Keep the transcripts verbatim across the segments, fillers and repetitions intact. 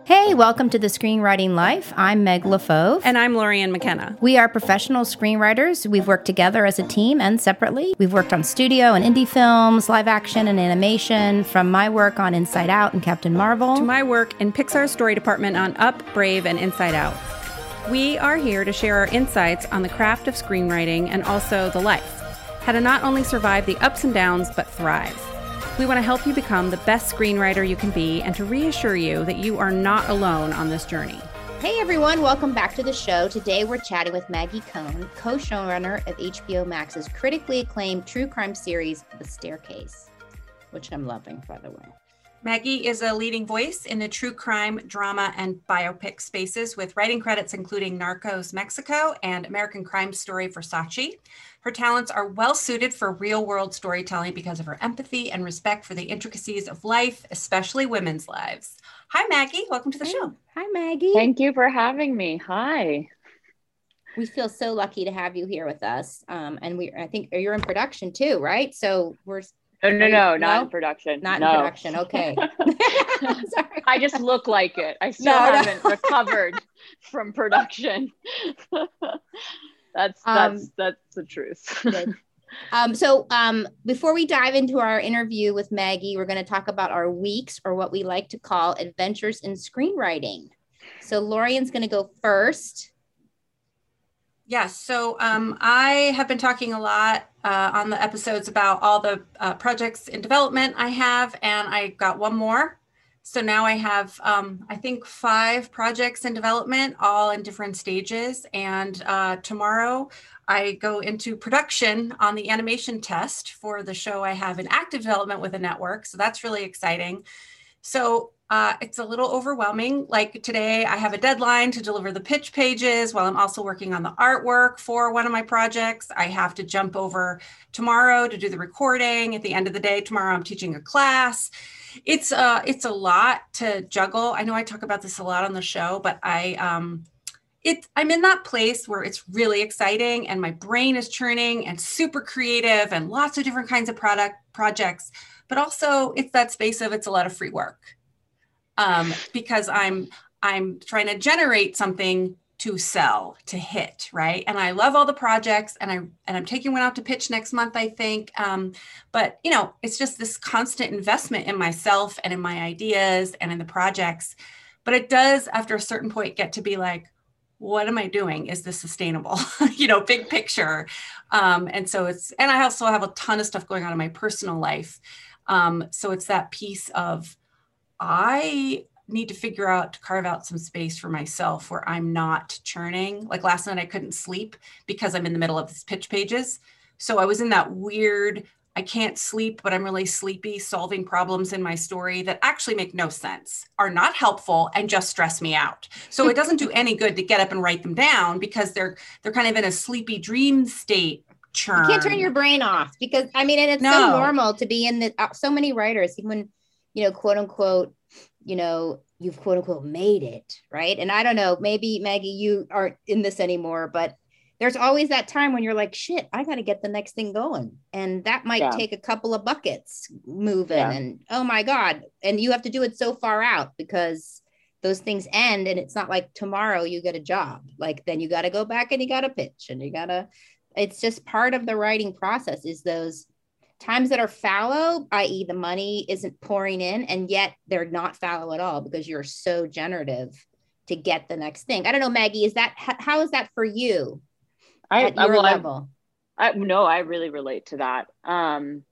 Hey, welcome to the Screenwriting Life. I'm Meg LaFauve. And I'm Lorianne McKenna. We are professional screenwriters. We've worked together as a team and separately. We've worked on studio and indie films, live action and animation, from my work on Inside Out and Captain Marvel, to my work in Pixar's story department on Up, Brave, and Inside Out. We are here to share our insights on the craft of screenwriting and also the life, how to not only survive the ups and downs, but thrive. We want to help you become the best screenwriter you can be and to reassure you that you are not alone on this journey. Hey everyone, welcome back to the show. Today we're chatting with Maggie Cohn, co-showrunner of H B O Max's critically acclaimed true crime series, The Staircase, which I'm loving, by the way. Maggie is a leading voice in the true crime, drama, and biopic spaces with writing credits including Narcos Mexico and American Crime Story Versace. Her talents are well suited for real-world storytelling because of her empathy and respect for the intricacies of life, especially women's lives. Hi, Maggie. Welcome to the show. Hi, Maggie. Thank you for having me. Hi. We feel so lucky to have you here with us. Um, and we, I think you're in production too, right? So we're No, no, no, you, not no? in production. Not no. in production. Okay. Sorry. I just look like it. I still No, no. haven't recovered from production. that's that's Um, that's the truth. Good. Um, so um, before we dive into our interview with Maggie, we're going to talk about our weeks, or what we like to call adventures in screenwriting. So Lorian's going to go first. Yes, so um, I have been talking a lot uh, on the episodes about all the uh, projects in development I have, and I got one more. So now I have, um, I think, five projects in development, all in different stages. And uh, tomorrow I go into production on the animation test for the show I have in active development with a network. So that's really exciting. So uh, it's a little overwhelming. Like today, I have a deadline to deliver the pitch pages while I'm also working on the artwork for one of my projects. I have to jump over tomorrow to do the recording. At the end of the day, tomorrow I'm teaching a class. It's uh, it's a lot to juggle. I know I talk about this a lot on the show, but I um, it I'm in that place where it's really exciting and my brain is churning and super creative and lots of different kinds of product projects. But also it's that space of it's a lot of free work um, because I'm I'm trying to generate something to sell, to hit, right? And I love all the projects, and I and I'm taking one out to pitch next month, I think. Um, but you know, it's just this constant investment in myself and in my ideas and in the projects. But it does, after a certain point, get to be like, what am I doing? Is this sustainable? you know, big picture. Um, and so it's, and I also have a ton of stuff going on in my personal life. Um, so it's that piece of, I need to figure out to carve out some space for myself where I'm not churning. Like last night, I couldn't sleep because I'm in the middle of these pitch pages. So I was in that weird, I can't sleep, but I'm really sleepy, solving problems in my story that actually make no sense, are not helpful, and just stress me out. So it doesn't do any good to get up and write them down because they're they're kind of in a sleepy dream state. Churn. You can't turn your brain off because, I mean, and it's No. so normal to be in the, uh, so many writers, even, you know, quote unquote, you know, you've quote unquote made it, right? And I don't know, maybe Maggie, you aren't in this anymore, but there's always that time when you're like, shit, I got to get the next thing going. And that might Yeah. take a couple of buckets moving Yeah. and, oh my God. And you have to do it so far out because those things end. And it's not like tomorrow you get a job. Like then you got to go back and you got to pitch and you got to, it's just part of the writing process is those times that are fallow, that is the money isn't pouring in, and yet they're not fallow at all because you're so generative to get the next thing. I don't know, Maggie, is that, how is that for you I, at your well, I- level? I, no, I really relate to that. Um,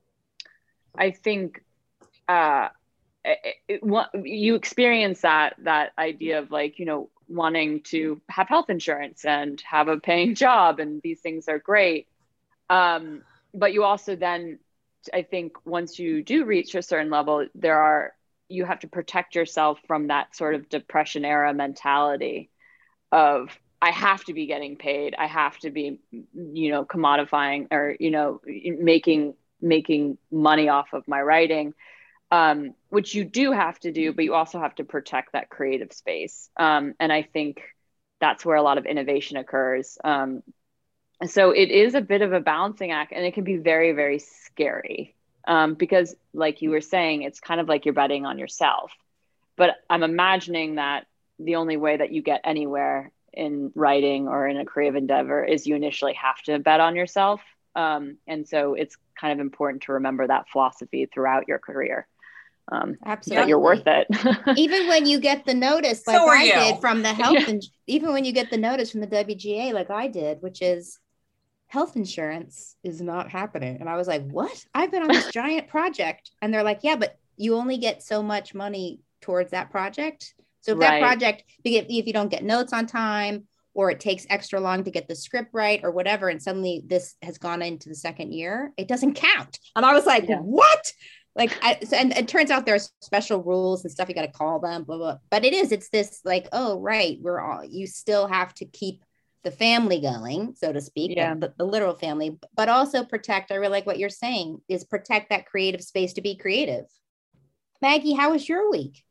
I think uh, it, it, what, you experience that that idea of like, you know, wanting to have health insurance and have a paying job, and these things are great. Um, but you also then, I think, once you do reach a certain level, there are you have to protect yourself from that sort of depression era mentality of, I have to be getting paid. I have to be, you know, commodifying or, you know, making, making money off of my writing, um, which you do have to do, but you also have to protect that creative space. Um, and I think that's where a lot of innovation occurs. Um, so it is a bit of a balancing act, and it can be very, very scary um, because like you were saying, it's kind of like you're betting on yourself. but I'm imagining that the only way that you get anywhere in writing or in a creative endeavor is you initially have to bet on yourself. Um, and so it's kind of important to remember that philosophy throughout your career. Um, Absolutely. That you're worth it. Even when you get the notice, like So are I you. did from the health, Yeah. and even when you get the notice from the W G A, like I did, which is health insurance is not happening. And I was like, what? I've been on this giant project. And they're like, yeah, but you only get so much money towards that project. So if that Right. project, if you don't get notes on time, or it takes extra long to get the script right or whatever, and suddenly this has gone into the second year, it doesn't count. And I was like, Yeah. what? Like, I, so, and it turns out there's special rules and stuff. You got to call them, blah, blah. But it is, it's this like, oh, right. We're all, you still have to keep the family going, so to speak, Yeah. the, the literal family, but also protect. I really like what you're saying is protect that creative space to be creative. Maggie, how was your week?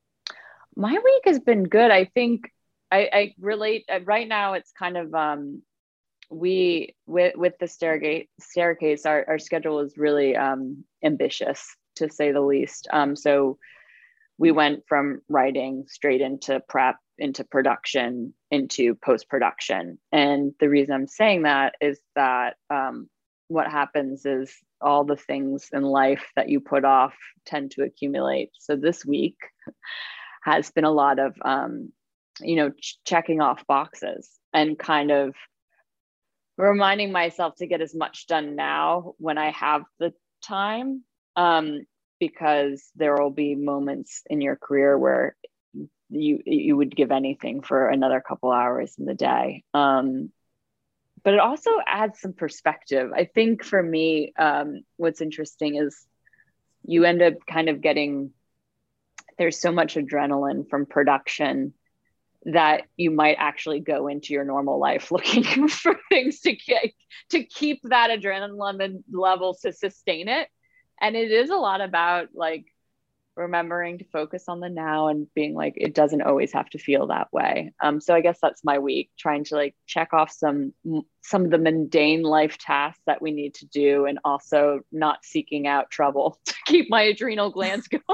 My week has been good. I think I, I relate uh, right now. It's kind of, um, we, with, with the stairgate staircase, our, our schedule is really um, ambitious, to say the least. Um, so we went from writing straight into prep, into production, into post-production. And the reason I'm saying that is that um, what happens is all the things in life that you put off tend to accumulate. So this week has been a lot of, um, you know, ch- checking off boxes and kind of reminding myself to get as much done now when I have the time, um, because there will be moments in your career where you you would give anything for another couple hours in the day. Um, but it also adds some perspective. I think for me, um, what's interesting is you end up kind of getting, there's so much adrenaline from production that you might actually go into your normal life looking for things to get, to keep that adrenaline level, to sustain it. And it is a lot about like remembering to focus on the now and being like, it doesn't always have to feel that way. Um, so I guess that's my week, trying to like check off some, some of the mundane life tasks that we need to do, and also not seeking out trouble to keep my adrenal glands going.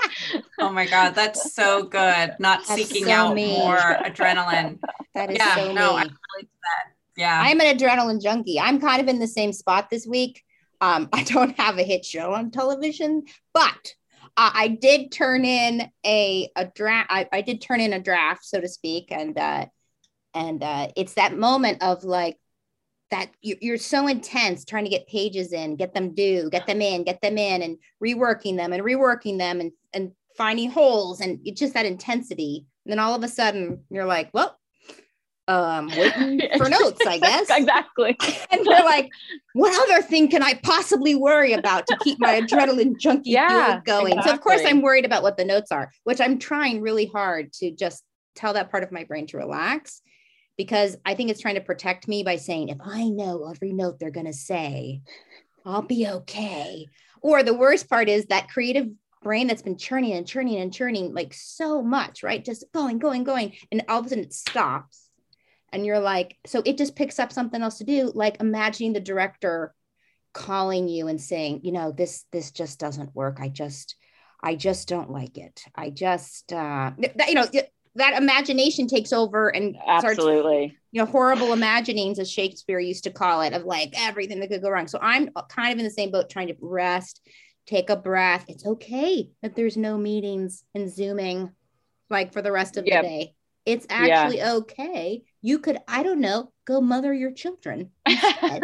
Oh my God, that's so good. Not That's seeking so out me. more adrenaline. That is Yeah, so no, I me. relate to that. Yeah. I'm an adrenaline junkie. I'm kind of in the same spot this week. Um, I don't have a hit show on television, but uh, I did turn in a, a draft. I, I did turn in a draft, so to speak. And, uh, and uh, it's that moment of like, that you, you're so intense trying to get pages in, get them due, get them in, get them in, and reworking them and reworking them and, and finding holes. And it's just that intensity. And then all of a sudden you're like, well, um, waiting for notes, I guess. Exactly. And you're like, what other thing can I possibly worry about to keep my adrenaline junkie Yeah, fuel going? So of course exactly. I'm worried about what the notes are, which I'm trying really hard to just tell that part of my brain to relax, because I think it's trying to protect me by saying, if I know every note they're going to say, I'll be okay. Or the worst part is that creative brain that's been churning and churning and churning like so much, right? Just going, going, going. And all of a sudden it stops. And you're like, so it just picks up something else to do, like imagining the director calling you and saying, you know, this, this just doesn't work. I just, I just don't like it. I just, uh, that, you know, that imagination takes over and starts, Absolutely. you know, horrible imaginings, as Shakespeare used to call it, of like everything that could go wrong. So I'm kind of in the same boat, trying to rest, take a breath. It's okay that there's no meetings and Zooming like for the rest of Yep. the day. It's actually yeah. okay. You could, I don't know, go mother your children instead.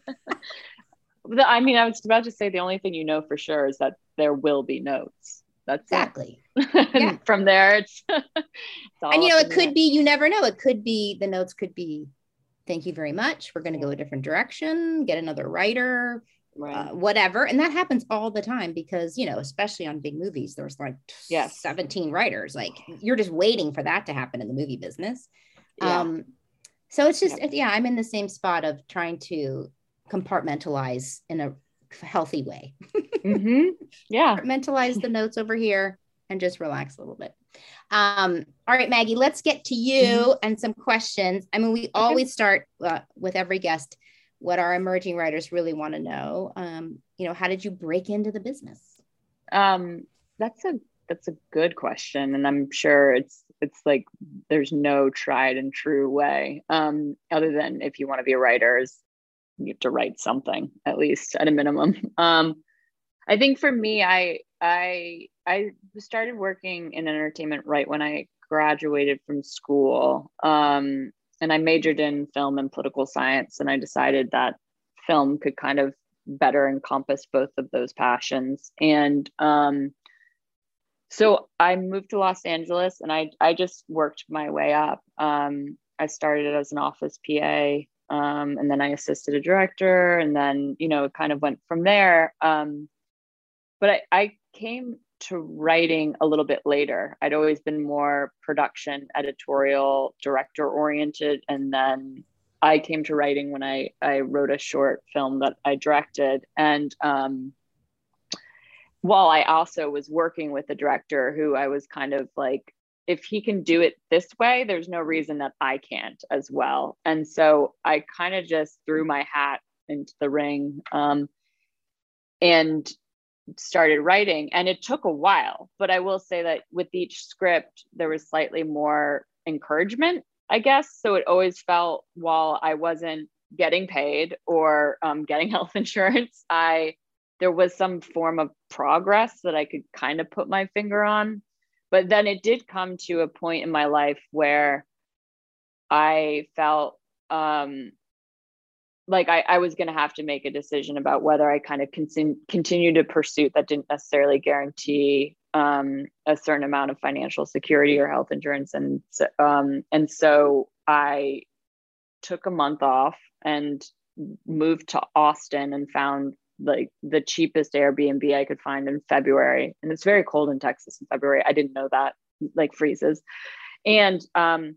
I mean, I was about to say the only thing you know for sure is that there will be notes. That's exactly. It. Yeah. From there, it's, it's all and you know, it could there. be, you never know. It could be, the notes could be, thank you very much. We're going to go a different direction, get another writer, right. uh, whatever. And that happens all the time because, you know, especially on big movies, there's like yes. seventeen writers. Like you're just waiting for that to happen in the movie business. Yeah. Um, so it's just, yep. yeah, I'm in the same spot of trying to compartmentalize in a healthy way. mm-hmm. Yeah. Compartmentalize the notes over here and just relax a little bit. Um, all right, Maggie, let's get to you mm-hmm. and some questions. I mean, we okay. always start uh, with every guest, what our emerging writers really want to know. Um, you know, how did you break into the business? Um, that's a that's a good question. And I'm sure it's, it's like, there's no tried and true way, um, other than if you want to be a writer, is you have to write something, at least at a minimum. Um, I think for me, I, I, I started working in entertainment right when I graduated from school. Um, and I majored in film and political science. And I decided that film could kind of better encompass both of those passions. And um, so I moved to Los Angeles, and I, I just worked my way up. Um, I started as an office P A, um, and then I assisted a director, and then, you know, it kind of went from there. Um, but I, I came to writing a little bit later. I'd always been more production, editorial, director oriented. And then I came to writing when I, I wrote a short film that I directed. And um, while I also was working with a director who I was kind of like, if he can do it this way, there's no reason that I can't as well. And so I kind of just threw my hat into the ring, um, and started writing. And it took a while, but I will say that with each script, there was slightly more encouragement, I guess. So it always felt, while I wasn't getting paid or um, getting health insurance, I, there was some form of progress that I could kind of put my finger on. But then it did come to a point in my life where I felt um, like I, I was going to have to make a decision about whether I kind of con- continued a pursuit that didn't necessarily guarantee um, a certain amount of financial security or health insurance. And, um, and so I took a month off and moved to Austin and found like the cheapest Airbnb I could find in February. And it's very cold in Texas in February. I didn't know that, like freezes. And um,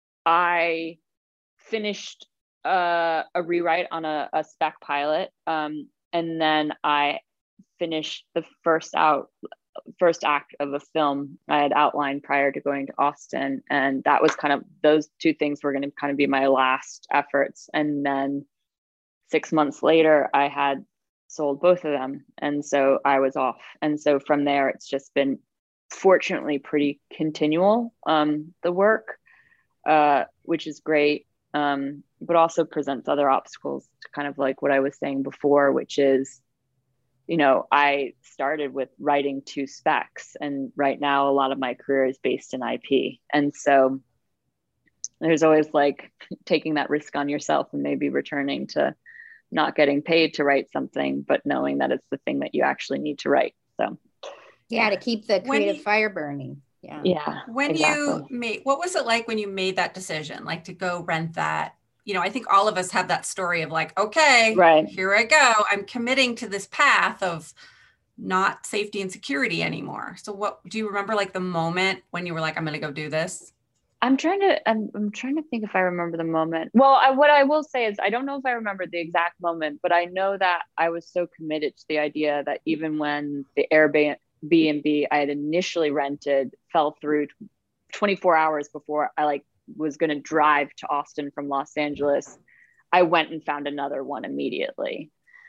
I finished Uh, a rewrite on a, a spec pilot. Um, and then I finished the first out, first act of a film I had outlined prior to going to Austin. And that was kind of, those two things were going to kind of be my last efforts. And then six months later, I had sold both of them. And so I was off. And so from there, it's just been fortunately pretty continual, um, the work, uh, which is great. Um, but also presents other obstacles to kind of like what I was saying before, which is, you know, I started with writing two specs, and right now a lot of my career is based in I P. And so there's always like taking that risk on yourself and maybe returning to not getting paid to write something, but knowing that it's the thing that you actually need to write. So yeah, to keep the creative you- fire burning. Yeah. Yeah. When exactly. you made, what was it like when you made that decision, like to go rent that? You know, I think all of us have that story of like, okay, right. here I go. I'm committing to this path of not safety and security anymore. So what, do you remember like the moment when you were like, I'm going to go do this? I'm trying to, I'm, I'm trying to think if I remember the moment. Well, I, what I will say is I don't know if I remember the exact moment, but I know that I was so committed to the idea that even when the Airbnb B and B I had initially rented fell through twenty-four hours before I like was going to drive to Austin from Los Angeles, I went and found another one immediately.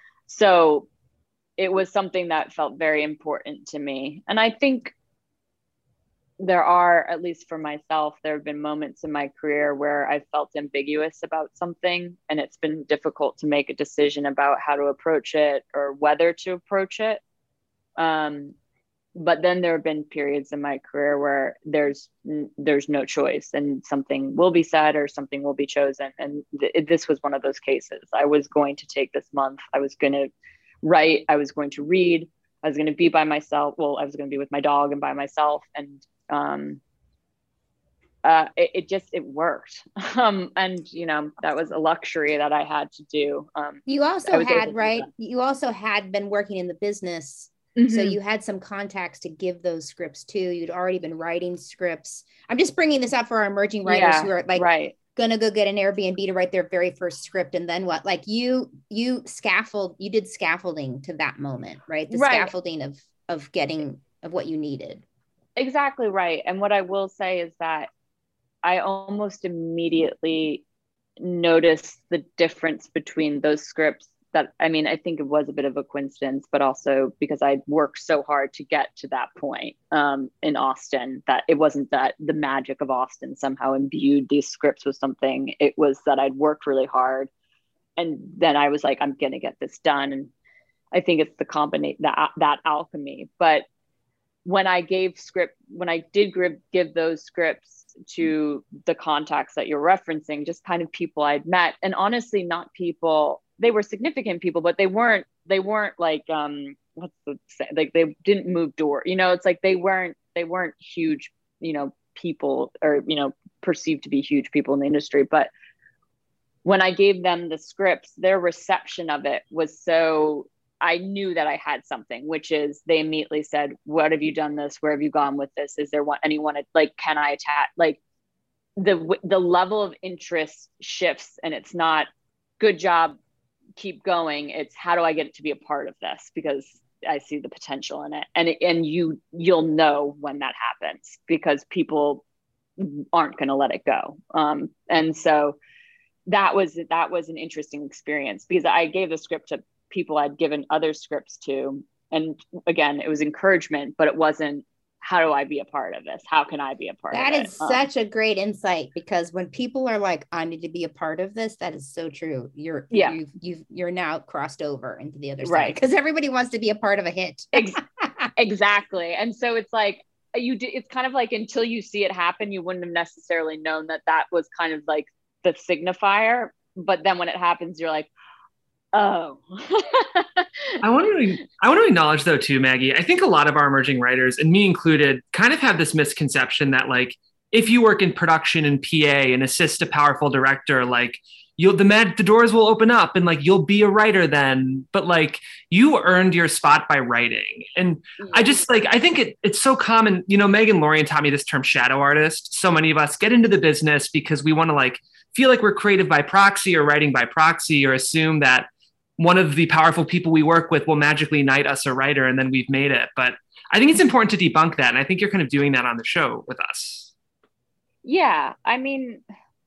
So it was something that felt very important to me. And I think there are, at least for myself, there have been moments in my career where I felt ambiguous about something, and it's been difficult to make a decision about how to approach it or whether to approach it. Um, But then there have been periods in my career where there's there's no choice, and something will be said or something will be chosen. And th- this was one of those cases. I was going to take this month. I was going to write. I was going to read. I was going to be by myself. Well, I was going to be with my dog and by myself. And um, uh, it, it just, it worked. Um, and, you know, that was a luxury that I had to do. Um, you also had, right? You also had been working in the business. Mm-hmm. So you had some contacts to give those scripts to. You'd already been writing scripts. I'm just bringing this up for our emerging writers yeah, who are like right. gonna go get an Airbnb to write their very first script, and then what? Like you, you scaffold, you did scaffolding to that moment, right? The right. scaffolding of of getting of what you needed. Exactly right. And what I will say is that I almost immediately noticed the difference between those scripts that, I mean, I think it was a bit of a coincidence, but also because I'd worked so hard to get to that point um, in Austin, that it wasn't that the magic of Austin somehow imbued these scripts with something. It was that I'd worked really hard. And then I was like, I'm going to get this done. And I think it's the combination, that, that alchemy. But when I gave script, when I did give, give those scripts to the contacts that you're referencing, just kind of people I'd met, and honestly, not people, they were significant people, but they weren't, they weren't like, um, what's the, like they didn't move door, you know, it's like, they weren't, they weren't huge, you know, people, or, you know, perceived to be huge people in the industry. But when I gave them the scripts, their reception of it was so, I knew that I had something, which is they immediately said, what have you done this? Where have you gone with this? Is there one, anyone, like, can I attach? Like the, the level of interest shifts, and it's not good job, keep going. It's how do I get it to be a part of this? Because I see the potential in it. And, and you, you'll know when that happens, because people aren't going to let it go. Um, and so that was, that was an interesting experience, because I gave the script to people I'd given other scripts to. And again, it was encouragement, but it wasn't, how do I be a part of this? How can I be a part that of it? That is um, such a great insight, because when people are like, I need to be a part of this, that is so true. You're, yeah. you've, you've, you're now crossed over into the other side, right? Because everybody wants to be a part of a hit. Exactly. And so it's like, you do, it's kind of like, until you see it happen, you wouldn't have necessarily known that that was kind of like the signifier. But then when it happens, you're like, oh. I want to I want to acknowledge though too, Maggie, I think a lot of our emerging writers, and me included, kind of have this misconception that like, if you work in production and P A and assist a powerful director, like you'll, the mag, the doors will open up and like, you'll be a writer then, but like you earned your spot by writing. And yeah. I just like, I think it, it's so common, you know, Megan Lorien taught me this term shadow artist. So many of us get into the business because we want to like feel like we're creative by proxy or writing by proxy, or assume that one of the powerful people we work with will magically knight us a writer and then we've made it. But I think it's important to debunk that. And I think you're kind of doing that on the show with us. Yeah. I mean,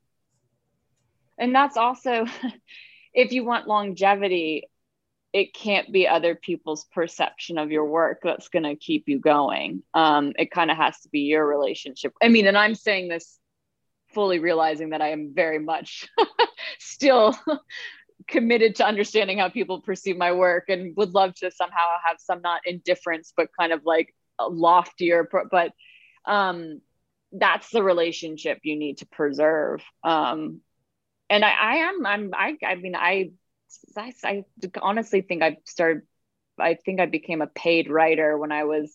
and that's also, if you want longevity, it can't be other people's perception of your work that's going to keep you going. Um, it kind of has to be your relationship. I mean, and I'm saying this fully realizing that I am very much still committed to understanding how people perceive my work, and would love to somehow have some, not indifference, but kind of like a loftier, but um, that's the relationship you need to preserve. Um, and I, I am, I'm, I, I mean, I, I, I honestly think I started, I think I became a paid writer when I was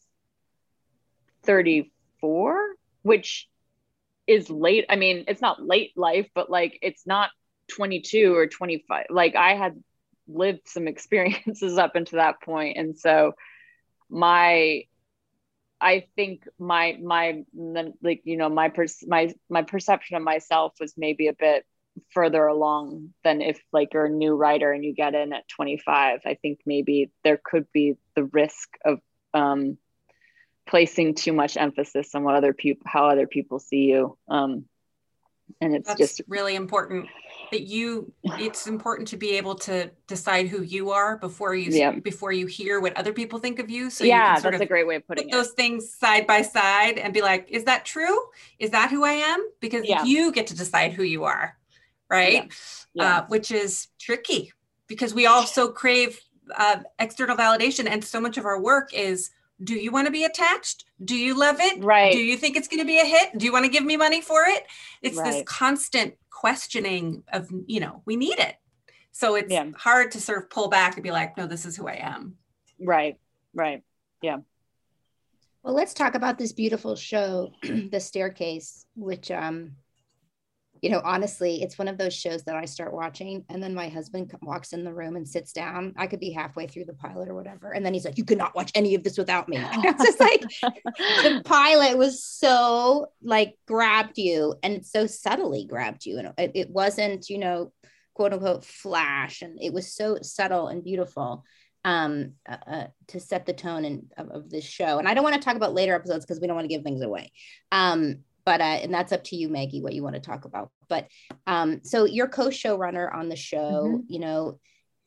thirty-four, which is late. I mean, it's not late life, but like, it's not twenty-two or twenty-five. Like I had lived some experiences up until that point. And so my, I think my, my, like, you know, my, per, my, my perception of myself was maybe a bit further along than if like you're a new writer and you get in at twenty-five. I think maybe there could be the risk of um, placing too much emphasis on what other people, how other people see you. Um, and it's That's just really important that you, it's important to be able to decide who you are before you, yeah. before you hear what other people think of you. So yeah, you can sort that's of a great way of putting put those it. things side by side and be like, is that true? Is that who I am? Because yeah. you get to decide who you are. Right. Yeah. Yeah. Uh, which is tricky because we also crave uh, external validation. And so much of our work is, do you want to be attached? Do you love it? Right. Do you think it's going to be a hit? Do you want to give me money for it? It's right. this constant questioning of, you know, we need it. So it's yeah. hard to sort of pull back and be like, no, this is who I am. Right. Right. Yeah. Well, let's talk about this beautiful show, The Staircase, which, um, you know, honestly, it's one of those shows that I start watching and then my husband walks in the room and sits down. I could be halfway through the pilot or whatever. And then he's like, you cannot watch any of this without me. And it's just like, the pilot was so like grabbed you, and it so subtly grabbed you. And it, it wasn't, you know, quote unquote flash. And it was so subtle and beautiful um, uh, uh, to set the tone in, of, of this show. And I don't want to talk about later episodes because we don't want to give things away. Um, But, uh, and that's up to you, Maggie, what you want to talk about. But, um, so you're co-showrunner on the show, mm-hmm. you know,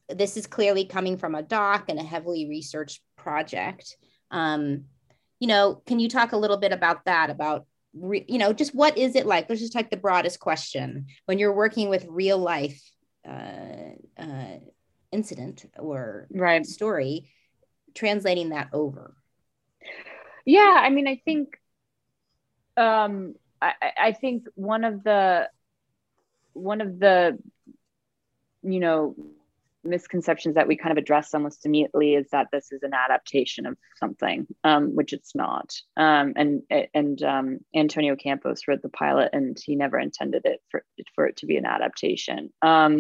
this is clearly coming from a doc and a heavily researched project. Um, you know, can you talk a little bit about that, about, re, you know, just what is it like? Let's just take the broadest question. When you're working with real life uh, uh, incident or right. story, translating that over. Yeah, I mean, I think, um, I, I think one of the, one of the, you know, misconceptions that we kind of address almost immediately is that this is an adaptation of something, um, which it's not. Um, and and um, Antonio Campos wrote the pilot, and he never intended it for for it to be an adaptation. Um,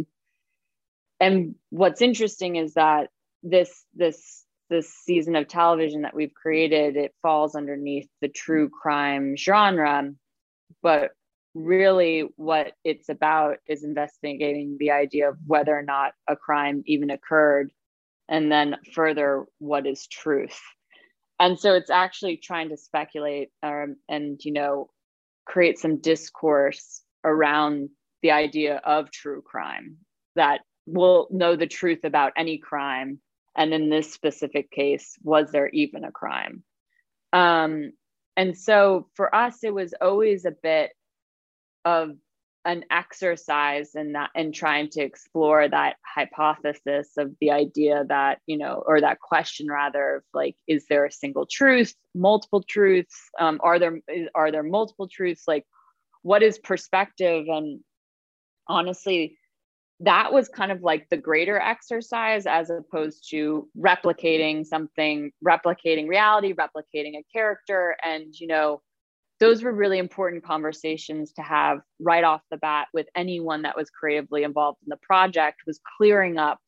and what's interesting is that this this this season of television that we've created, it falls underneath the true crime genre, but really what it's about is investigating the idea of whether or not a crime even occurred, and then further, what is truth. And so it's actually trying to speculate um, and, you know, create some discourse around the idea of true crime, that we'll know the truth about any crime. And in this specific case, was there even a crime? Um, and so for us, it was always a bit of an exercise in that, and trying to explore that hypothesis of the idea that, you know, or that question rather, of like, is there a single truth, multiple truths? Um, are there, are there multiple truths? Like, what is perspective? And honestly, that was kind of like the greater exercise, as opposed to replicating something, replicating reality, replicating a character. And, you know, those were really important conversations to have right off the bat with anyone that was creatively involved in the project, was clearing up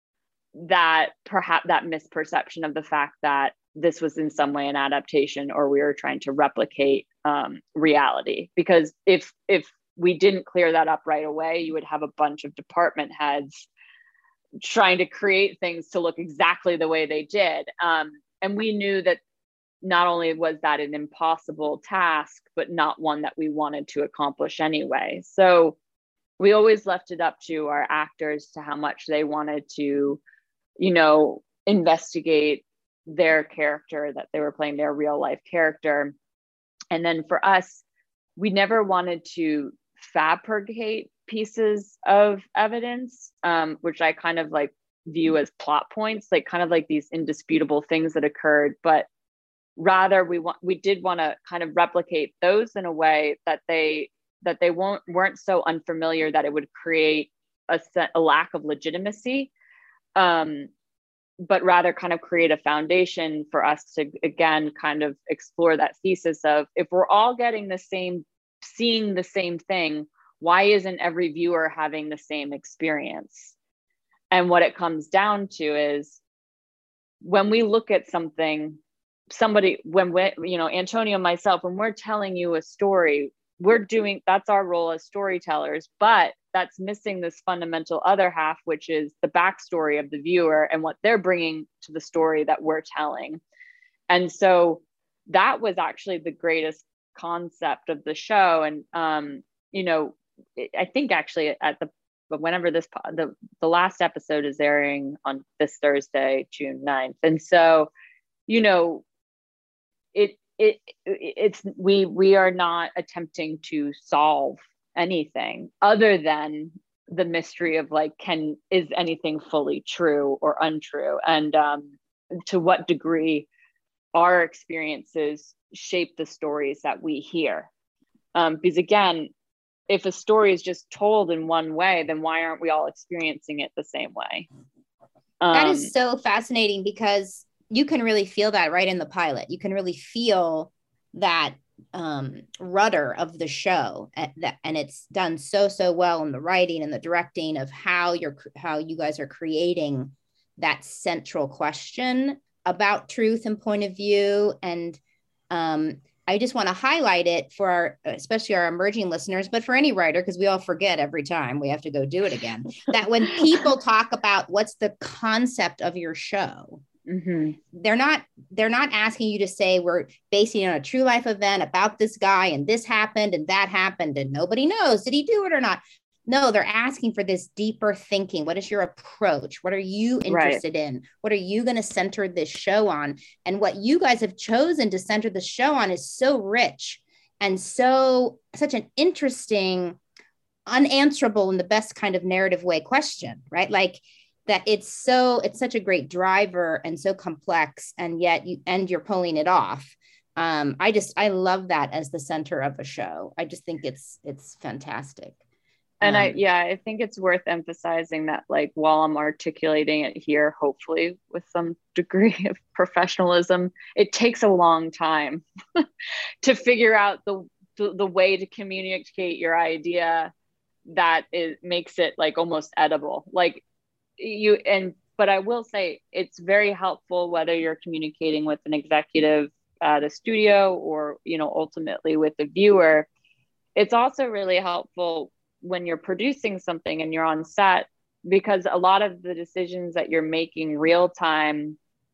that perhaps that misperception of the fact that this was in some way an adaptation, or we were trying to replicate um, reality. Because if if we didn't clear that up right away, you would have a bunch of department heads trying to create things to look exactly the way they did. Um, and we knew that not only was that an impossible task, but not one that we wanted to accomplish anyway. So we always left it up to our actors to how much they wanted to, you know, investigate their character that they were playing, their real life character. And then for us, we never wanted to fabricate pieces of evidence, um, which I kind of like view as plot points, like kind of like these indisputable things that occurred. But rather, we want we did want to kind of replicate those in a way that they that they won't weren't so unfamiliar that it would create a, a lack of legitimacy, um, but rather kind of create a foundation for us to, again, kind of explore that thesis of, if we're all getting the same, seeing the same thing, why isn't every viewer having the same experience? And what it comes down to is, when we look at something, somebody, when we, you know, Antonio and myself, when we're telling you a story, we're doing, that's our role as storytellers, but that's missing this fundamental other half, which is the backstory of the viewer and what they're bringing to the story that we're telling. And so that was actually the greatest concept of the show. And, um, you know, I think actually at the, but whenever this, the, the last episode is airing on this Thursday, June ninth. And so, you know, it, it, it's, we, we are not attempting to solve anything other than the mystery of like, can, is anything fully true or untrue? And um, to what degree our experiences shape the stories that we hear? Um, because again, if a story is just told in one way, then why aren't we all experiencing it the same way? Um, that is so fascinating, because you can really feel that right in the pilot. You can really feel that um, rudder of the show, and, that, and it's done so, so well in the writing and the directing of how you're, how you guys are creating that central question about truth and point of view. And um, I just want to highlight it for our, especially our emerging listeners, but for any writer, because we all forget every time we have to go do it again, that when people talk about what's the concept of your show, mm-hmm. they're not, they're not asking you to say, we're basing it on a true life event about this guy and this happened and that happened and nobody knows, did he do it or not? No, they're asking for this deeper thinking. What is your approach? What are you interested right. in? What are you going to center this show on? And what you guys have chosen to center the show on is so rich and so such an interesting, unanswerable in the best kind of narrative way question, right? Like that it's so, it's such a great driver and so complex, and yet you, and you're pulling it off. Um, I just, I love that as the center of a show. I just think it's, it's fantastic. And I, yeah, I think it's worth emphasizing that, like, while I'm articulating it here, hopefully with some degree of professionalism, it takes a long time to figure out the, the, the way to communicate your idea that it makes it like almost edible. Like you, and, but I will say it's very helpful whether you're communicating with an executive at a studio or, you know, ultimately with the viewer. It's also really helpful when you're producing something and you're on set, because a lot of the decisions that you're making real time,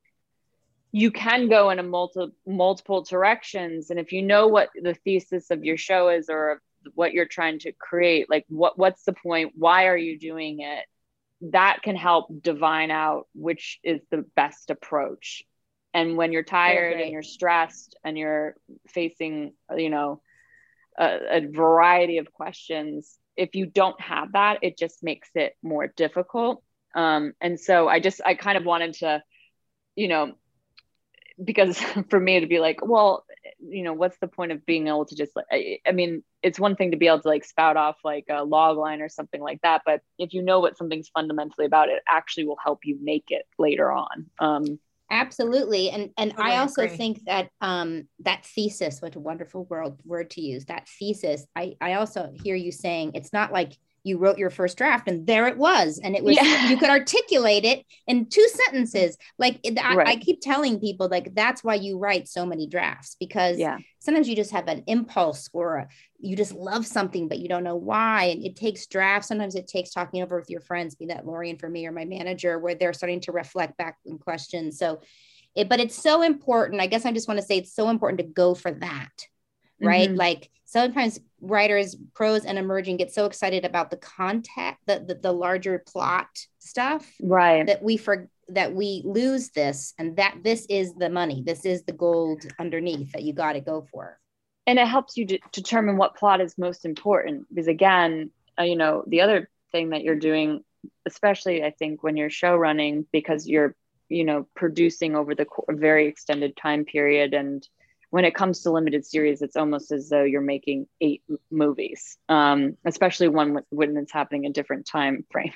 you can go in a multi, multiple directions. And if you know what the thesis of your show is or what you're trying to create, like what, what's the point? Why are you doing it? That can help divine out which is the best approach. And when you're tired and you're stressed and you're facing, you know, a, a variety of questions, if you don't have that, it just makes it more difficult. Um, and so I just, I kind of wanted to, you know, because for me to be like, well, you know, what's the point of being able to just, like, I, I mean, it's one thing to be able to like spout off like a log line or something like that. But if you know what something's fundamentally about, it actually will help you make it later on. Um, Absolutely. And and totally I also agree. think that um, that thesis, what a wonderful word, word to use, that thesis, I, I also hear you saying it's not like you wrote your first draft and there it was. And it was, yeah. you could articulate it in two sentences. Like I, right. I keep telling people, like, that's why you write so many drafts, because yeah. sometimes you just have an impulse or a, you just love something, but you don't know why. And it takes drafts. Sometimes it takes talking over with your friends, be that Lorian for me or my manager, where they're starting to reflect back in questions. So it, but it's so important. I guess I just want to say it's so important to go for that. Right. Mm-hmm. Like sometimes writers, pros and emerging, get so excited about the content, the, the, the larger plot stuff, right, that we for that we lose this, and that this is the money. This is the gold underneath that you got to go for. And it helps you de- determine what plot is most important. Because again, uh, you know, the other thing that you're doing, especially I think when you're show running, because you're, you know, producing over the co- very extended time period, and when it comes to limited series, it's almost as though you're making eight m- movies, um, especially one when, when it's happening in different time frames.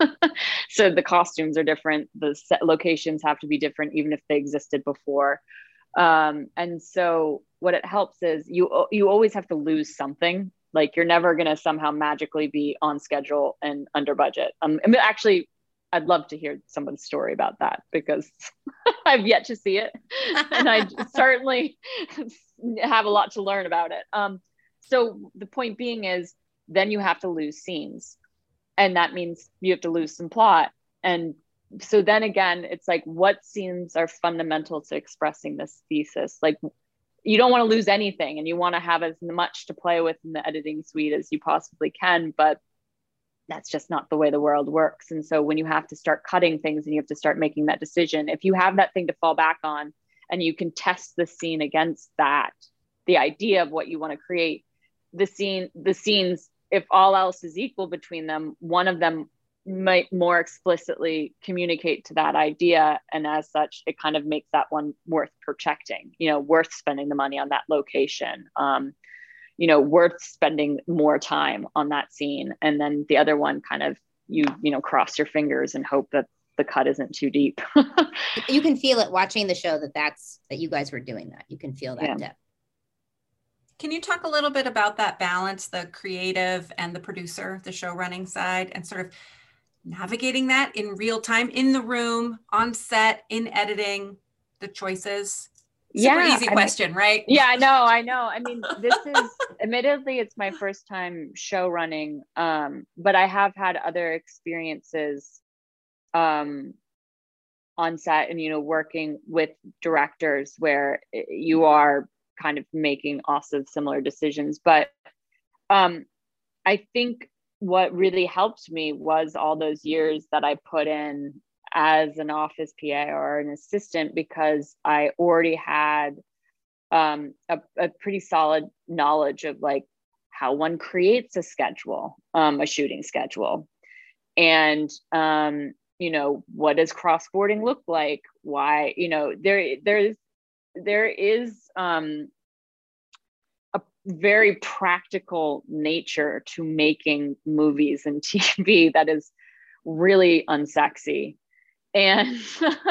So the costumes are different. The set locations have to be different, even if they existed before. Um, and so what it helps is you, you always have to lose something. Like you're never going to somehow magically be on schedule and under budget. Um, I mean, actually, I'd love to hear someone's story about that, because I've yet to see it. And I certainly have a lot to learn about it. Um, so the point being is then you have to lose scenes. And that means you have to lose some plot. And so then again, it's like, what scenes are fundamental to expressing this thesis? Like you don't want to lose anything, and you want to have as much to play with in the editing suite as you possibly can. But that's just not the way the world works. And so when you have to start cutting things and you have to start making that decision, if you have that thing to fall back on and you can test the scene against that, the idea of what you want to create, the scene, the scenes, if all else is equal between them, one of them might more explicitly communicate to that idea. And as such, it kind of makes that one worth protecting, you know, worth spending the money on that location. Um, you know, worth spending more time on that scene. And then the other one kind of, you, you know, cross your fingers and hope that the cut isn't too deep. You can feel it watching the show that that's, that you guys were doing that. You can feel that yeah. depth. Can you talk a little bit about that balance, the creative and the producer, the show running side, and sort of navigating that in real time, in the room, on set, in editing, the choices? Super yeah, easy I question, mean, right? Yeah, I know, I know. I mean, this is, admittedly, it's my first time show running, um, but I have had other experiences um, on set and, you know, working with directors where you are kind of making also similar decisions. But um, I think what really helped me was all those years that I put in as an office P A or an assistant, because I already had um, a, a pretty solid knowledge of like how one creates a schedule, um, a shooting schedule. And, um, you know, what does crossboarding look like? Why, you know, there, there's, there is um, a very practical nature to making movies and T V that is really unsexy. And,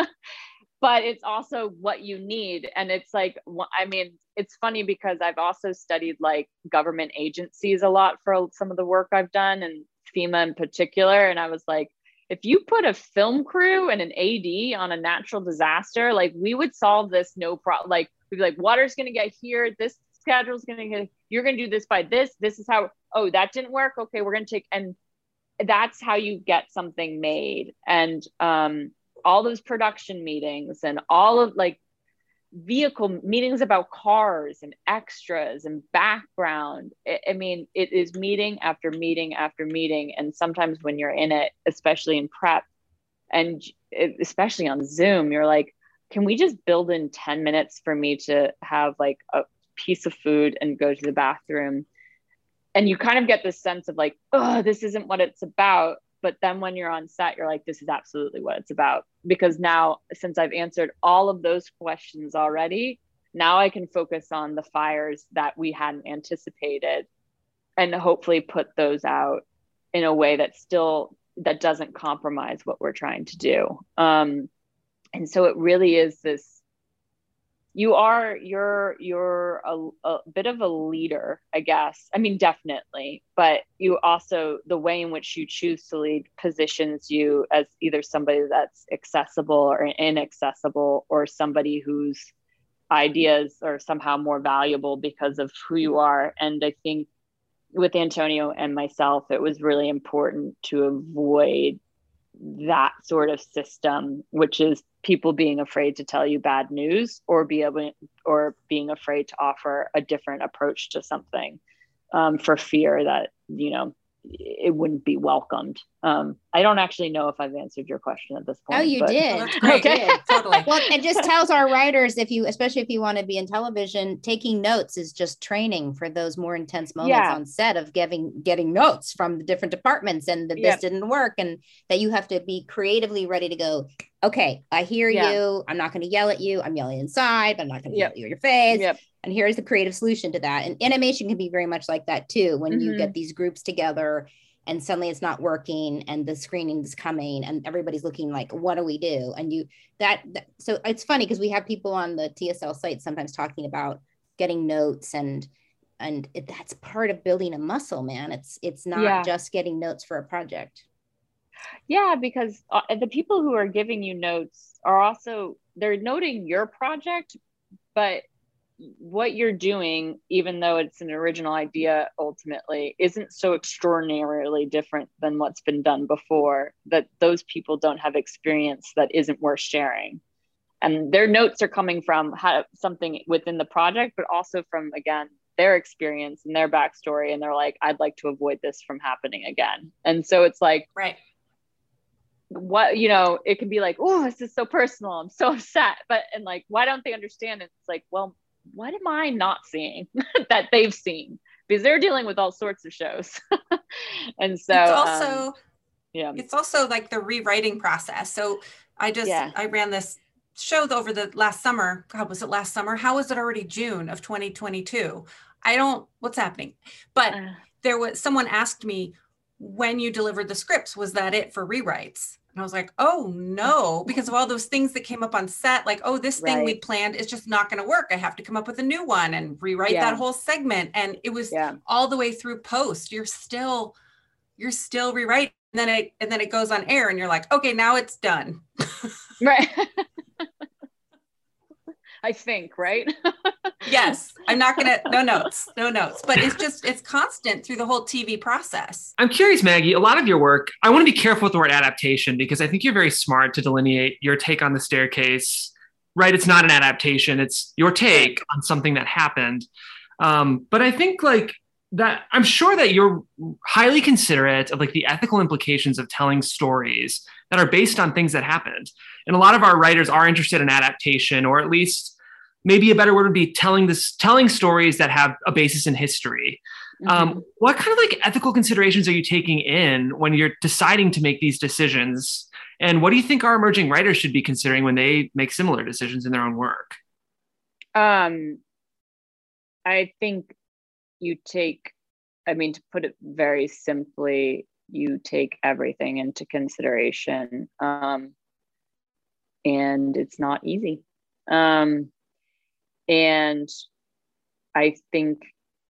but it's also what you need. And it's like, I mean, it's funny because I've also studied like government agencies a lot for some of the work I've done, and FEMA in particular. And I was like, if you put a film crew and an A D on a natural disaster, like we would solve this no problem. Like we'd be like, water's going to get here. This schedule's going to get, you're going to do this by this. This is how, oh, that didn't work. Okay. We're going to take, and that's how you get something made. And um, all those production meetings and all of like vehicle meetings about cars and extras and background. I, I mean, it is meeting after meeting after meeting. And sometimes when you're in it, especially in prep and especially on Zoom, you're like, can we just build in ten minutes for me to have like a piece of food and go to the bathroom? And you kind of get this sense of like, oh, this isn't what it's about. But then when you're on set, you're like, this is absolutely what it's about. Because now, since I've answered all of those questions already, now I can focus on the fires that we hadn't anticipated and hopefully put those out in a way that still, that doesn't compromise what we're trying to do. Um, and so it really is this, you are, you're, you're a, a bit of a leader, I guess. I mean, definitely, but you also, the way in which you choose to lead positions you as either somebody that's accessible or inaccessible, or somebody whose ideas are somehow more valuable because of who you are. And I think with Antonio and myself, it was really important to avoid that sort of system, which is people being afraid to tell you bad news or be able or being afraid to offer a different approach to something um, for fear that, you know, it wouldn't be welcomed. Um, I don't actually know if I've answered your question at this point. Oh, you but... did. Oh, that's great. Okay. Totally. Well, it just tells our writers, if you, especially if you want to be in television, taking notes is just training for those more intense moments Yeah. on set of getting, getting notes from the different departments and that this Yep. didn't work, and that you have to be creatively ready to go, okay, I hear Yeah. you. I'm not going to yell at you. I'm yelling inside, but I'm not going to Yep. yell at you in your face. Yep. And here's the creative solution to that. And animation can be very much like that too. When you Mhm. get these groups together and suddenly it's not working and the screening is coming and everybody's looking like, what do we do? And you that, that so it's funny because we have people on the T S L site sometimes talking about getting notes, and and it, that's part of building a muscle, man. It's it's not Yeah. just getting notes for a project. Yeah, because uh, the people who are giving you notes are also, they're noting your project, but what you're doing, even though it's an original idea, ultimately isn't so extraordinarily different than what's been done before, that those people don't have experience that isn't worth sharing. And their notes are coming from how, something within the project, but also from, again, their experience and their backstory. And they're like, I'd like to avoid this from happening again. And so it's like, Right. what, you know, it can be like, oh, this is so personal, I'm so upset. But, and like, why don't they understand it? It's like, well, what am I not seeing that they've seen? Because they're dealing with all sorts of shows. And so it's also, um, yeah, it's also like the rewriting process. So I just, Yeah. I ran this show over the last summer. God, was it last summer? How was it already June of twenty twenty-two? I don't, what's happening? But uh, there was, someone asked me, when you delivered the scripts, was that it for rewrites? And I was like, oh no, because of all those things that came up on set, like, oh, this thing we Right. planned is just not going to work. I have to come up with a new one and rewrite Yeah. that whole segment. And it was yeah, all the way through post. You're still, you're still rewriting. And then it, and then it goes on air and you're like, okay, now it's done. right. I think, right? Yes, I'm not gonna, no notes, no notes, but it's just, it's constant through the whole T V process. I'm curious, Maggie, a lot of your work, I want to be careful with the word adaptation because I think you're very smart to delineate your take on The Staircase, right? It's not an adaptation. It's your take on something that happened. Um, but I think like that I'm sure that you're highly considerate of like the ethical implications of telling stories that are based on things that happened. And a lot of our writers are interested in adaptation, or at least maybe a better word would be telling this, telling stories that have a basis in history. Mm-hmm. Um, what kind of like ethical considerations are you taking in when you're deciding to make these decisions? And what do you think our emerging writers should be considering when they make similar decisions in their own work? Um, I think you take, I mean, to put it very simply, you take everything into consideration. Um, and it's not easy. Um, and I think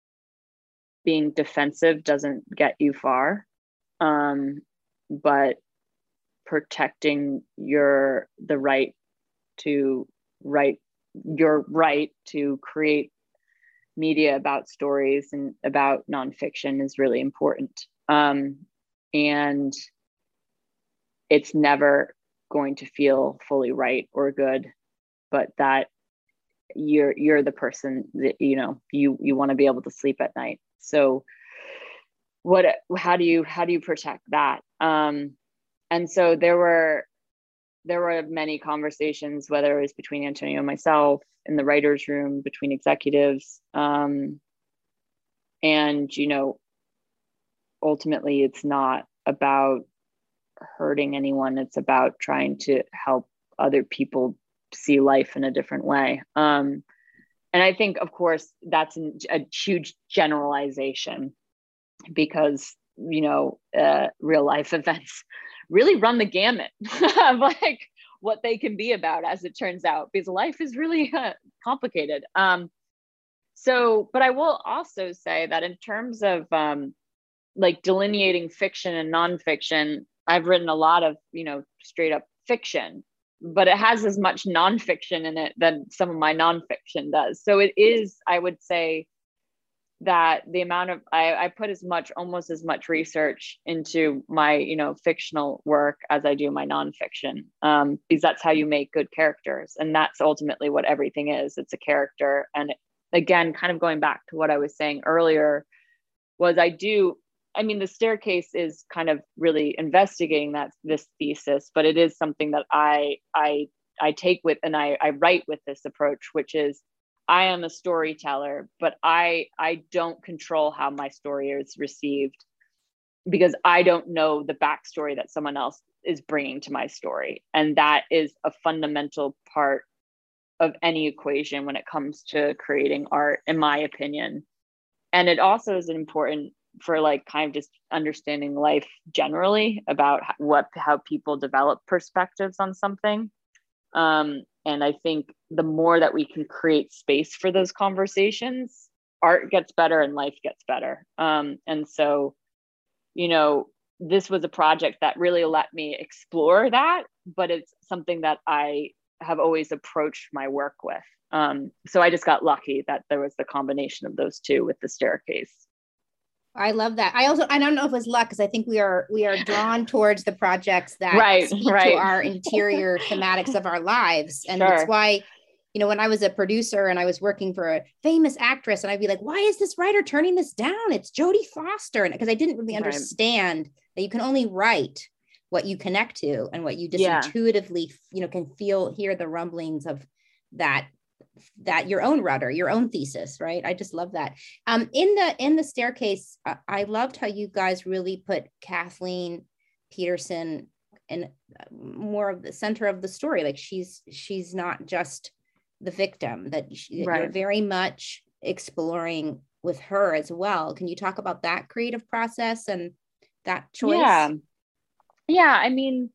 being defensive doesn't get you far. Um, but protecting your, the right to write, your right to create media about stories and about nonfiction is really important. Um, and it's never going to feel fully right or good, but that you're you're the person that, you know, you you want to be able to sleep at night. So what how do you how do you protect that? Um, and so there were there were many conversations, whether it was between Antonio and myself, in the writer's room, between executives. Um, and, you know, ultimately it's not about hurting anyone. It's about trying to help other people see life in a different way. Um, and I think, of course, that's a huge generalization because, you know, uh, real life events really run the gamut of like what they can be about, as it turns out, because life is really uh, complicated. Um, so, but I will also say that in terms of um, like delineating fiction and nonfiction, I've written a lot of, you know, straight up fiction, but it has as much nonfiction in it than some of my nonfiction does. So it is, I would say, that the amount of, I, I put as much, almost as much research into my, you know, fictional work as I do my nonfiction, um, because that's how you make good characters. And that's ultimately what everything is. It's a character. And again, kind of going back to what I was saying earlier, was I do, I mean, The Staircase is kind of really investigating that, this thesis, but it is something that I, I, I take with, and I, I write with this approach, which is, I am a storyteller, but I I don't control how my story is received, because I don't know the backstory that someone else is bringing to my story. And that is a fundamental part of any equation when it comes to creating art, in my opinion. And it also is important for like kind of just understanding life generally, about what, how people develop perspectives on something. Um, and I think the more that we can create space for those conversations, art gets better and life gets better. Um, and so, you know, this was a project that really let me explore that, but it's something that I have always approached my work with. Um, so I just got lucky that there was the combination of those two with The Staircase. I love that. I also, I don't know if it's luck, because I think we are we are drawn towards the projects that right, speak right. to our interior thematics of our lives. And Sure. that's why, you know, when I was a producer and I was working for a famous actress, and I'd be like, why is this writer turning this down? It's Jodie Foster. And because I didn't really understand right. that you can only write what you connect to and what you just yeah. intuitively, you know, can feel, hear the rumblings of that that your own rudder, your own thesis, right? I just love that. Um, in the in the Staircase, uh, I loved how you guys really put Kathleen Peterson in more of the center of the story. Like she's she's not just the victim, that she, right. you're very much exploring with her as well. Can you talk about that creative process and that choice? Yeah, yeah. I mean,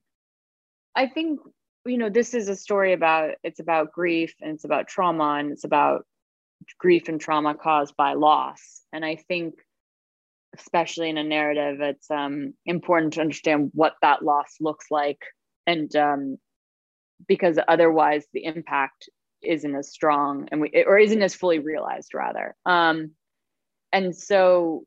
I think, you know, this is a story about, it's about grief, and it's about trauma, and it's about grief and trauma caused by loss. And I think, especially in a narrative, it's um, important to understand what that loss looks like. And um, because otherwise the impact isn't as strong, and we, or isn't as fully realized rather. Um, and so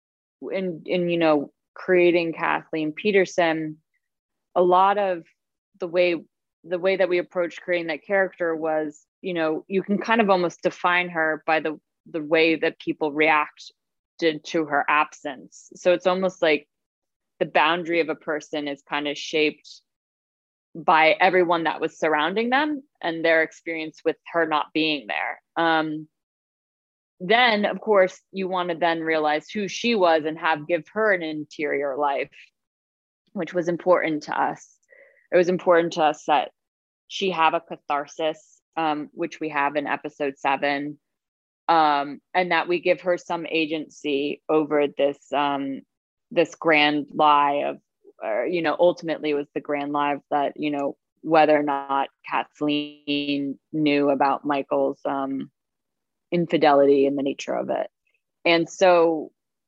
in, in, you know, creating Kathleen Peterson, a lot of the way the way that we approached creating that character was, you know, you can kind of almost define her by the the way that people react shifted to her absence. So it's almost like the boundary of a person is kind of shaped by everyone that was surrounding them and their experience with her not being there. Um, then, of course, you want to then realize who she was and have give her an interior life, which was important to us. It was important to us that she have a catharsis, um, which we have in episode seven, um, and that we give her some agency over this um, this grand lie of, or, you know, ultimately it was the grand lie that, you know, whether or not Kathleen knew about Michael's um, infidelity and the nature of it. And so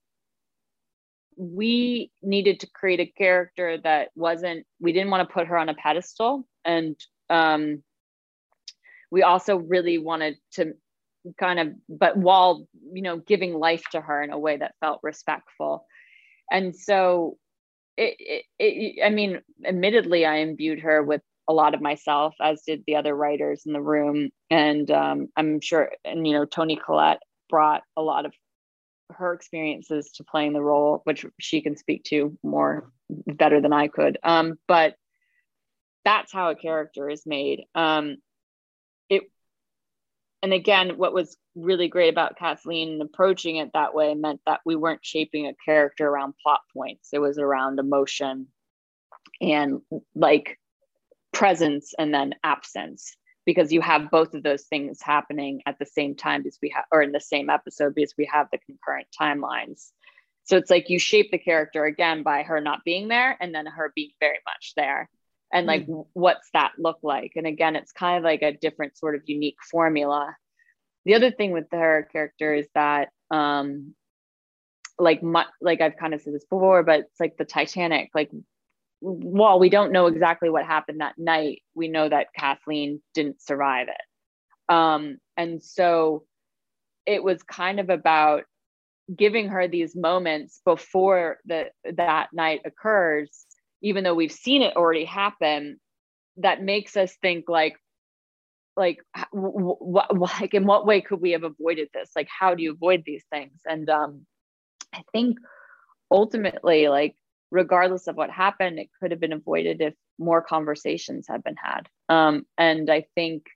we needed to create a character that wasn't, we didn't want to put her on a pedestal. And um, we also really wanted to kind of, but while, you know, giving life to her in a way that felt respectful. And so it, it, it I mean, admittedly, I imbued her with a lot of myself, as did the other writers in the room. And um, I'm sure, and, you know, Toni Collette brought a lot of her experiences to playing the role, which she can speak to more better than I could. Um, but that's how a character is made. Um, it, and again, what was really great about Kathleen approaching it that way meant that we weren't shaping a character around plot points. It was around emotion and like presence and then absence, because you have both of those things happening at the same time as we have, or in the same episode, because we have the concurrent timelines. So it's like you shape the character again by her not being there and then her being very much there. And like, mm. what's that look like? And again, it's kind of like a different sort of unique formula. The other thing with her character is that, um, like, my, like I've kind of said this before, but it's like the Titanic, like, while we don't know exactly what happened that night, we know that Kathleen didn't survive it. Um, and so it was kind of about giving her these moments before the, that night occurs, even though we've seen it already happen, that makes us think like, like, what, like, in what way could we have avoided this? Like, how do you avoid these things? And um, I think ultimately, like, regardless of what happened, it could have been avoided if more conversations had been had. Um, and I think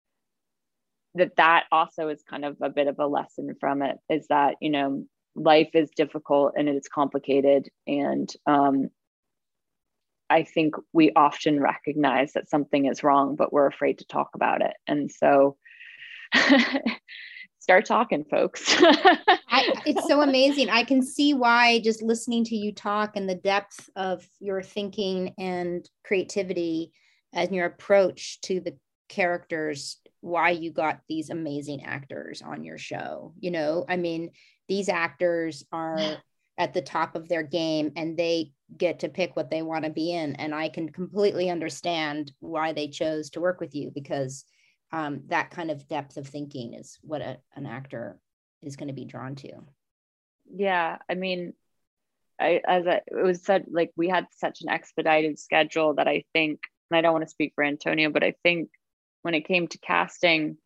that that also is kind of a bit of a lesson from it, is that, you know, life is difficult and it is complicated. And um, I think we often recognize that something is wrong, but we're afraid to talk about it. And so start talking, folks. I, it's so amazing. I can see why, just listening to you talk and the depth of your thinking and creativity and your approach to the characters, why you got these amazing actors on your show. You know, I mean, these actors are at the top of their game and they get to pick what they want to be in. And I can completely understand why they chose to work with you, because um, that kind of depth of thinking is what a, an actor is going to be drawn to. Yeah. I mean, I, as I, it was said, like, we had such an expedited schedule that I think, and I don't want to speak for Antonio, but I think when it came to casting,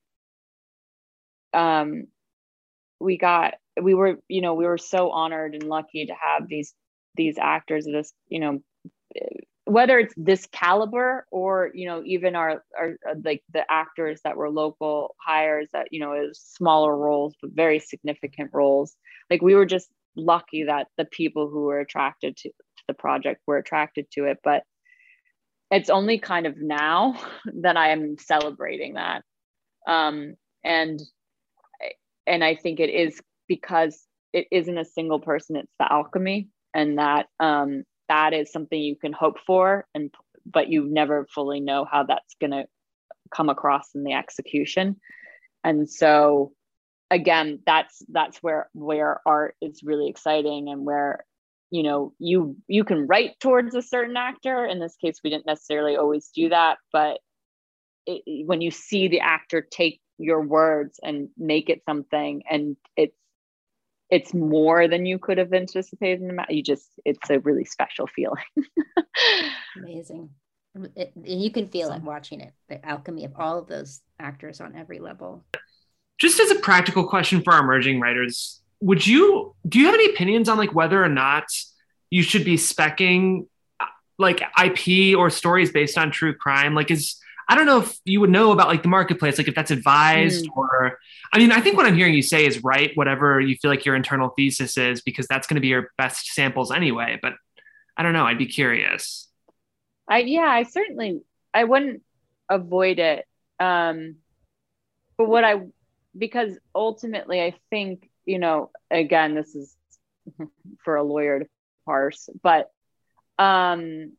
um, we got, we were, you know, we were so honored and lucky to have these, these actors of this, you know, whether it's this caliber or, you know, even our, our, like the actors that were local hires that, you know, it was smaller roles, but very significant roles. Like, we were just lucky that the people who were attracted to, to the project were attracted to it. But it's only kind of now that I am celebrating that. Um, and, and I think it is because it isn't a single person, it's the alchemy, and that, um, that is something you can hope for, and but you never fully know how that's going to come across in the execution. And so again, that's that's where where art is really exciting, and where, you know, you you can write towards a certain actor. In this case, we didn't necessarily always do that, but it, when you see the actor take your words and make it something, and it's it's more than you could have anticipated. You just, it's a really special feeling. Amazing. It, and you can feel it watching it, the alchemy of all of those actors on every level. Just as a practical question for our emerging writers, would you, do you have any opinions on like whether or not you should be speccing like I P or stories based on true crime? Like is, I don't know if you would know about like the marketplace, like if that's advised mm. or, I mean, I think what I'm hearing you say is right, whatever you feel like your internal thesis is, because that's going to be your best samples anyway. But I don't know. I'd be curious. I, yeah, I certainly, I wouldn't avoid it. Um, but what I, because ultimately I think, you know, again, this is for a lawyer to parse, but um,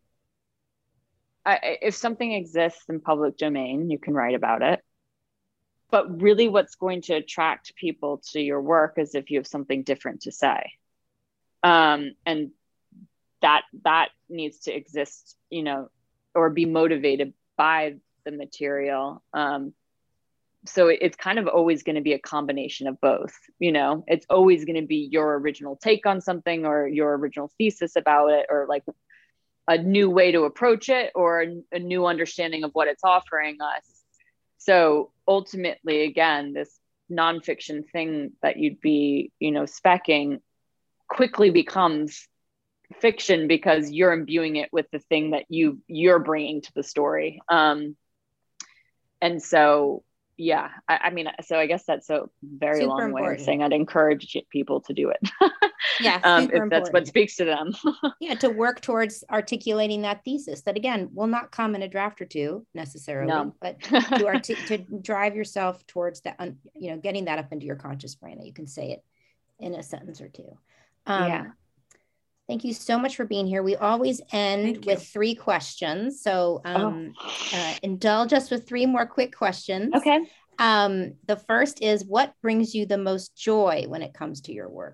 I, if something exists in public domain, you can write about it. But really what's going to attract people to your work is if you have something different to say. Um, and that that needs to exist, you know, or be motivated by the material. Um, so it, it's kind of always going to be a combination of both, you know, it's always going to be your original take on something or your original thesis about it, or like a new way to approach it, or a, a new understanding of what it's offering us. So ultimately, again, this nonfiction thing that you'd be, you know, speccing quickly becomes fiction because you're imbuing it with the thing that you you're bringing to the story. Um, and so, yeah, I, I mean, so I guess that's a very super long important. way of saying I'd encourage people to do it. Yeah, um, if that's what speaks to them. Yeah, to work towards articulating that thesis that, again, will not come in a draft or two necessarily, no. but to, arti- to drive yourself towards that, you know, getting that up into your conscious brain that you can say it in a sentence or two. Um, yeah. Thank you so much for being here. We always end with three questions. So um, oh. uh, indulge us with three more quick questions. Okay. Um, the first is, what brings you the most joy when it comes to your work?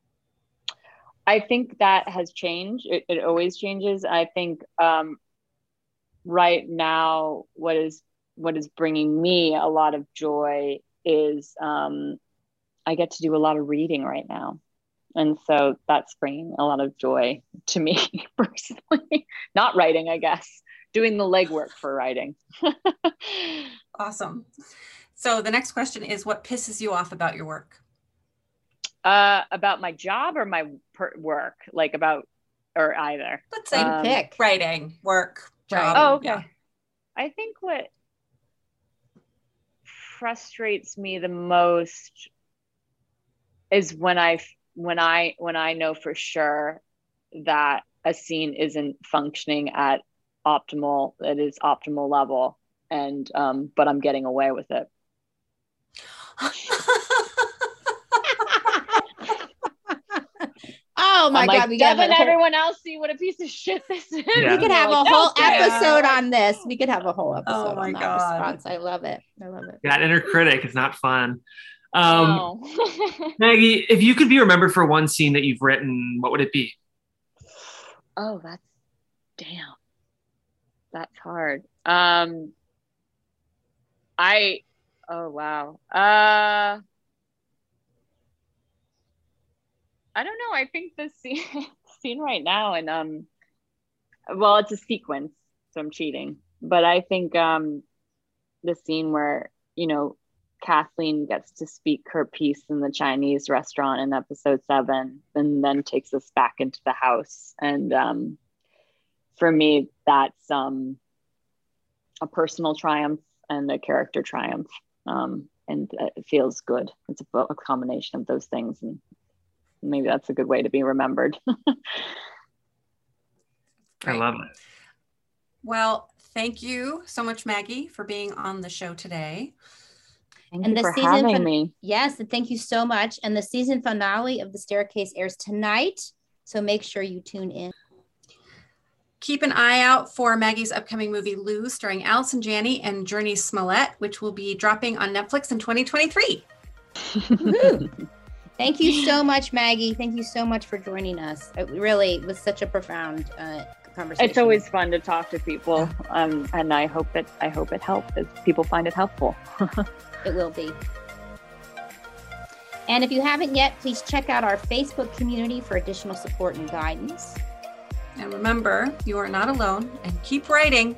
I think that has changed. It, it always changes. I think um, right now, what is what is bringing me a lot of joy is um, I get to do a lot of reading right now. And so that's bringing a lot of joy to me personally. Not writing, I guess, doing the legwork for writing. Awesome. So the next question is, what pisses you off about your work? Uh, about my job or my per- work, like about, or either. Let's say um, pick writing, work, job. Oh, okay. Yeah. I think what frustrates me the most is when I, when I, when I know for sure that a scene isn't functioning at optimal, it is optimal level, and um, but I'm getting away with it. Oh my I'm God! Like, we doesn't whole... everyone else see what a piece of shit this is? Yeah. We could have like, a whole episode on this. We could have a whole episode oh my on that God. response. I love it. I love it. That inner critic is not fun. Um, no. Maggie, if you could be remembered for one scene that you've written, what would it be? Oh, that's damn. That's hard. Um, I. Oh wow. Uh. I don't know. I think the scene, scene right now, and um, well, it's a sequence, so I'm cheating. But I think um, the scene where, you know, Kathleen gets to speak her piece in the Chinese restaurant in episode seven, and then takes us back into the house. And um, for me, that's um, a personal triumph and a character triumph, um, and it feels good. It's a, a combination of those things, and maybe that's a good way to be remembered. I love it. Well, thank you so much, Maggie, for being on the show today. Thank and you the for season having fin- me. Yes, and thank you so much. And the season finale of The Staircase airs tonight, so make sure you tune in. Keep an eye out for Maggie's upcoming movie, Lou, starring Allison Janney and Journey Smollett, which will be dropping on Netflix in twenty twenty-three. Thank you so much, Maggie. Thank you so much for joining us. It really was such a profound uh, conversation. It's always fun to talk to people, um, and I hope that I hope it helps. If people find it helpful. It will be. And if you haven't yet, please check out our Facebook community for additional support and guidance. And remember, you are not alone, and keep writing.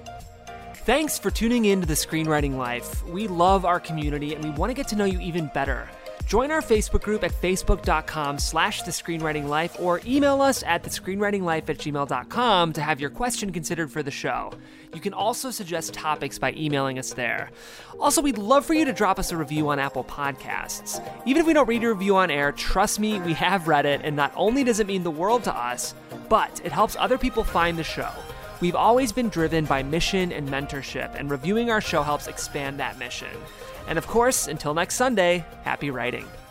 Thanks for tuning in to The Screenwriting Life. We love our community, and we want to get to know you even better. Join our Facebook group at facebook.com slash the screenwriting life or email us at the screenwriting life at gmail dot com to have your question considered for the show. You can also suggest topics by emailing us there. Also, we'd love for you to drop us a review on Apple Podcasts. Even if we don't read your review on air, trust me, we have read it, and not only does it mean the world to us, but it helps other people find the show. We've always been driven by mission and mentorship, and reviewing our show helps expand that mission. And of course, until next Sunday, happy writing.